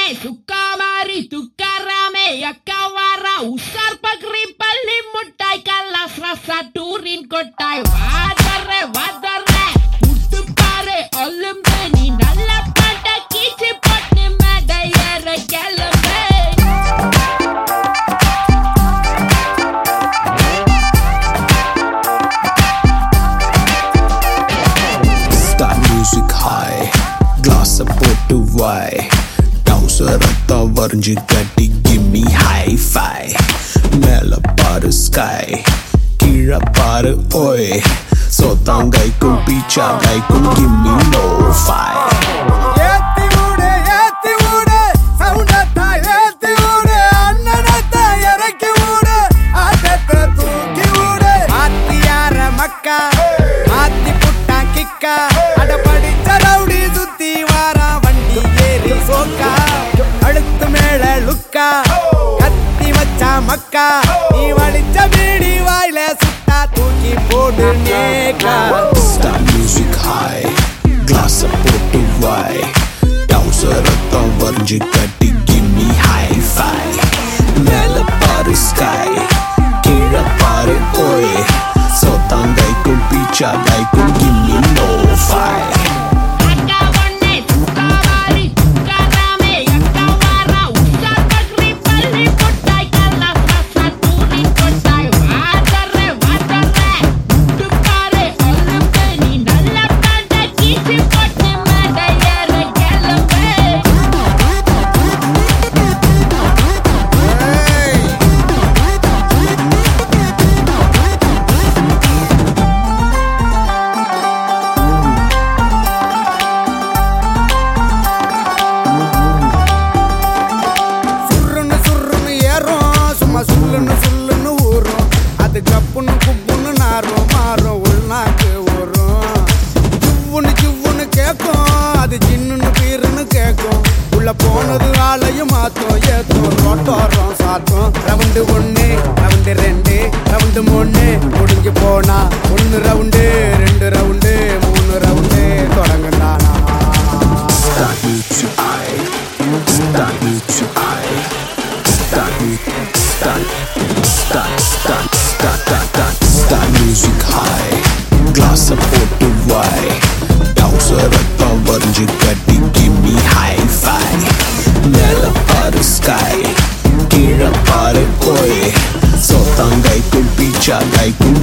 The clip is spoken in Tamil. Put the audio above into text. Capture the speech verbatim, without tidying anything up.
Sukamari, tukarame, yakawara, usar pagri pali mutai kalas rasa turin kotai. Vadare, vadare, uttu pare, olumeni, nalla pata kichi patni madayara kalambe. Start music high, glass support to why. Rata varanji katti, give me high five. Mela paru sky, kira paru oi. Sotangai kum picha gai kum, give me no five. Yetti ude, yetti ude, sound atta yetti ude, annanatta yarakki ude, aatatta thooki ude. Attiyara makka, atti putta kikka, ada padicha rowdy sutti vara vandi eri soka. அடுத்து மேல லுக்கா கத்தி வச்சா மக்கா நீ வடிச்ச பீடி வாயில சுட்டா தூக்கி போடு நேக்கா. Start music high, glass support to why. Rata varanji katti, give me high five. Mela paru sky, kira paru oi. Sotangai kum picha gai kum, give me no five. சுல்லுன்னு சுல்லுன்னு ஊறும் அது கப்புன்னு குப்புன்னு நாரும் மாறும் உள்நாக்கு ஊறும். ஜுவ்வுன்னு ஜுவ்வுன்னு கேட்கும் அது ஜின்னுன்னு பீருன்னு கேட்கும். உள்ள போனது ஆளையும் மாத்தோம் ஏத்தோம் ரோட்டோரம் சாத்தோம். ரவுண்டு ஒண்ணு ரவுண்டு ரெண்டு ரவுண்டு மூணு முடிஞ்சு போனா ஒன்னு ரவுண்டு ரெண்டு ரவுண்டு மூணு ரவுண்டு தொடங்குனானா. Start music high, start music high, start music, start, start, start, start, start, start, start music high, glass support to why. Rata varanji katti, give me high five. Mela paru sky, kira paru oi. Sotangai kum picha gai kum,